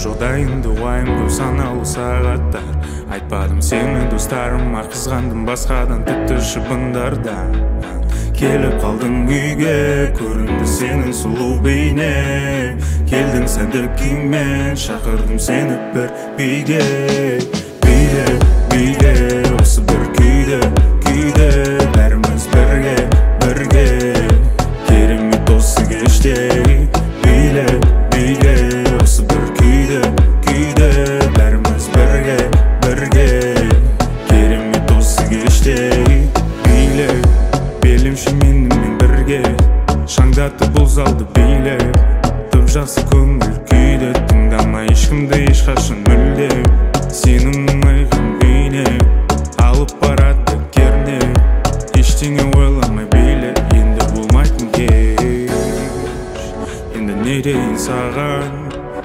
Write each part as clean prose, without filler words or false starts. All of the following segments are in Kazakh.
жодайымды уайым көп санаулы сағаттар. Айтпадым сені достарыма, қызғандым басқадан тіпті шыбындардан. Келіп қалдың үйге, көрінді сенің сұлу бейне. Келдің сәнді киіммен, шақырдым сені бір биге. Биге, биге, осы бір күйді, күйді. Бәріміз бірге, бірге, керемет осы кеште. Биле, биге, осы бір күйді, күйді. Бәріміз бірге, бірге, керемет осы кеште. Биле, белімші менімен бірге, шаңдатып бұл залды биле. Тып жақсы көңіл күйді, тыңдама ешкімді ешқашан мүлде. Сенің мұңайған бейне алып барады керне. Ештеңе ойламай биле, енді болмайтын кеш. Енді не дейін саған,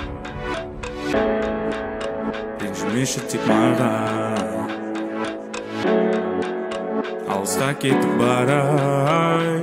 ренжімеші тек маған. Алысқа кетіп барай,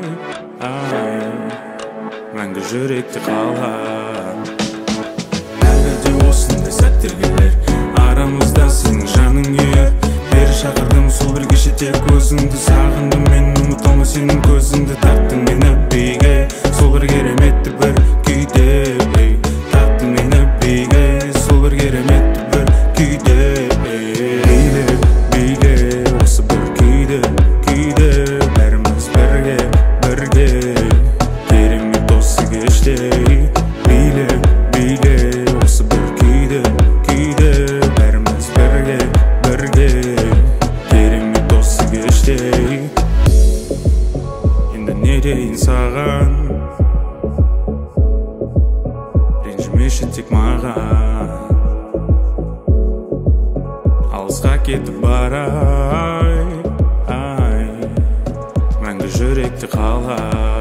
мәңгі жүректе қалған. Әлі де осындай сәттер келер, арамызда сенің жаның ер. Бері шақырдым сол бір кеше, тек өзіңді сағындым. Мен ұмыта алмай сенің көзіңді, тарттың мені биге. Сол бір кереметті бір күйде, тарттың мені биге. Сол бір кереметті бір күйде. Биле, биге, осы бір күйді, күйді. Бәріміз бірге, бірге, керемет осы кеште. Биле, биге, осы бір күйді, күйді. Бәріміз бірге, бірге, керемет осы кеште. Енді не дейін саған, ренжімеші тек маған. Алысқа кетіп барай, мәңгі жүректе қалған.